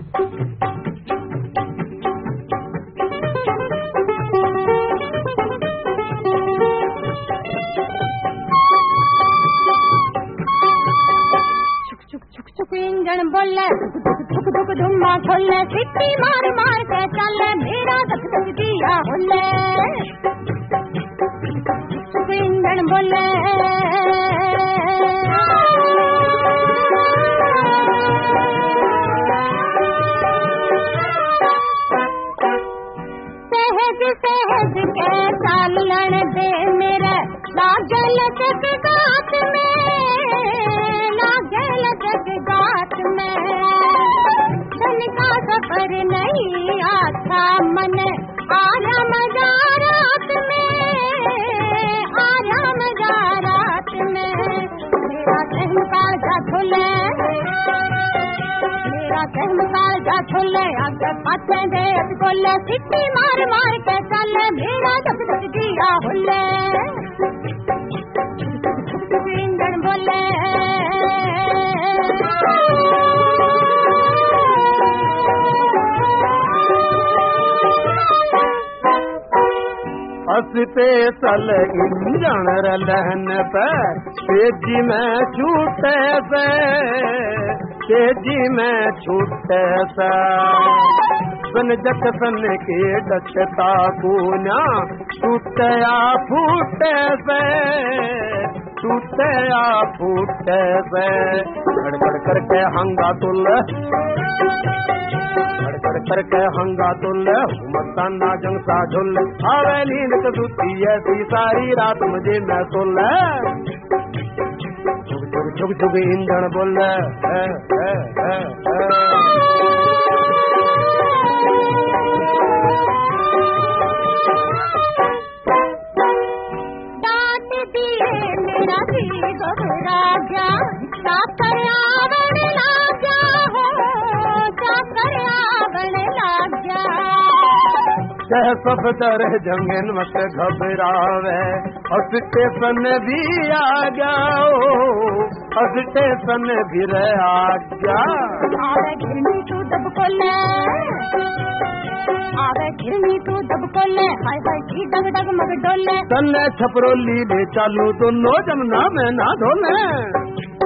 engine बोले धुक धुक धुम्मा खोले सिट्टी मार मार के चले मेरा धक धक दिया होले इंजन बोले सहज सहज के चालन दे मेरे लागल जगत में लागल जगत में धन का सफर नहीं आता मन आया मजा रात में आया मजा रात में मेरा कहमकार जा खुले मेरा कहमकार जा खुले आगे पाछे दे बोले सिट्टी मार मार के चले मेरा धक धक दिया हुले इंजन बोले हंसते सल इंजन रलन पर तेजी में छूटे से तेजी में छूटे सा सन जट सन के दक्षता पूना टूटया फूटे से टूटया फूटे से गड़गड़ करके हंगा तुल करके हंगा तुल मस्ताना जंगसा झुल आवे नींद कसूती ऐसी सारी रात मुझे मैं सुल झुक झुक इंजन बोल दांत दिए मेरा भी राजा साकर आवण लाजा हो साकर आवण लाजा कह सब डर जंगन मत घबरावे स्टेशन भी आ जाओ स्टेशन भी आ जा आवे घिरनी तू दब कोले आवे घिरनी तू दब कोले हाय हाय की डग डग मग डोले तन्ने छपरोली ले चालू दोनों जमुना में ना धोले